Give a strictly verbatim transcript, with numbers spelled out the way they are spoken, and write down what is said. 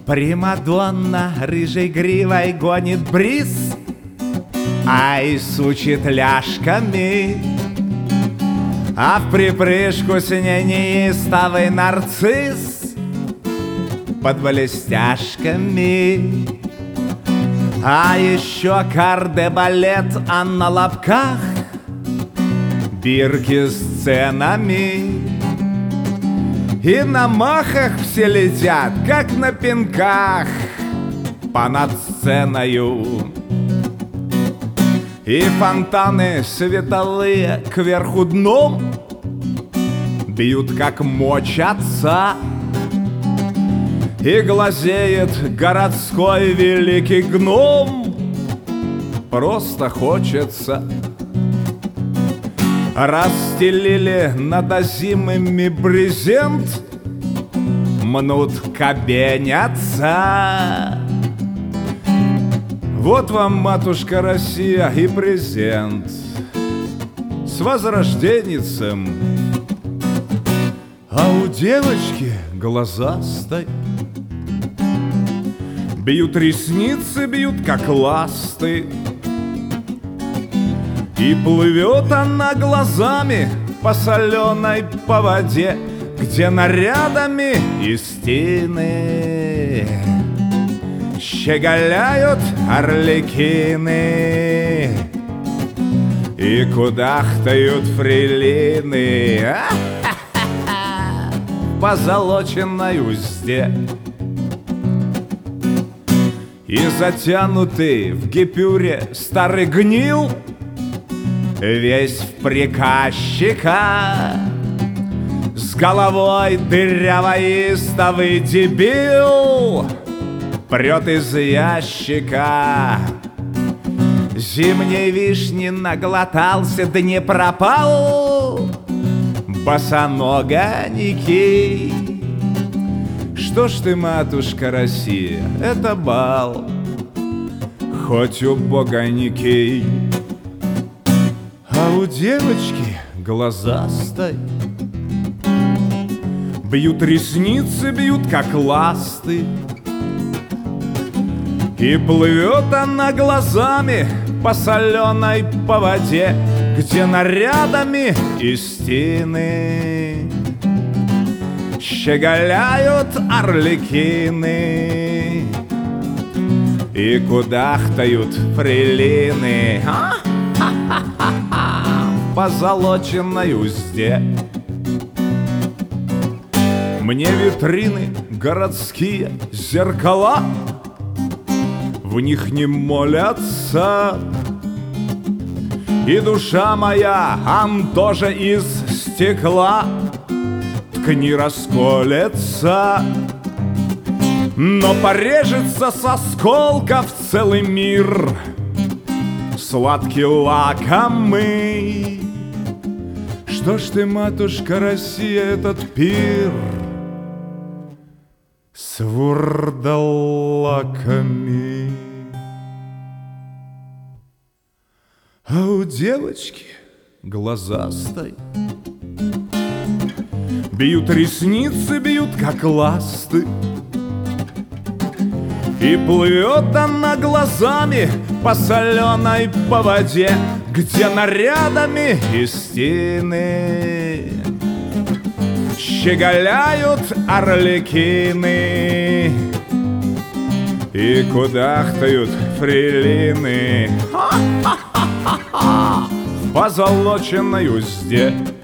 Примадонна рыжей гривой гонит бриз, ай, сучит ляжками, а в припрыжку с ней неистовый нарцисс под блестяшками. А еще кардебалет, а на лобках бирки с ценами. И на махах все летят, как на пинках, понад сценою. И фонтаны световые кверху дном бьют, как мочатся. И глазеет городской великий гном. Просто хочется. Расстелили над озимыми брезент, мнут, кабенятся. Вот вам, матушка Россия, и презент с возрожденницем. А у девочки глазастой бьют ресницы, бьют, как ласты. И плывет она глазами по соленой по воде, где нарядами истины щеголяют арлекины и кудахтают фрейлины в позолоченной узде. И затянутый в гипюре старый гнил, весь в приказчика, с головой дырявоистовый дебил прет из ящика. Зимней вишни наглотался, да не пропал босоногонький. Что ж ты, матушка Россия, это бал, хоть убогонький. А у девочки глазастой бьют ресницы, бьют, как ласты. И плывет она глазами по соленой по воде, где нарядами истины щеголяют арлекины и кудахтают фрейлины в позолоченной узде. Мне витрины городские зеркала, в них не молятся. И душа моя, ан тоже из стекла, ткани расколется, но порежется с осколков целый мир, сладкий лакомый. Что ж ты, матушка Россия, этот пир с вурдалаками? А у девочки глазастой бьют ресницы, бьют, как ласты. И плывет она глазами по соленой по воде, где нарядами истины щеголяют арлекины и кудахтают фрейлины в позолоченной узде.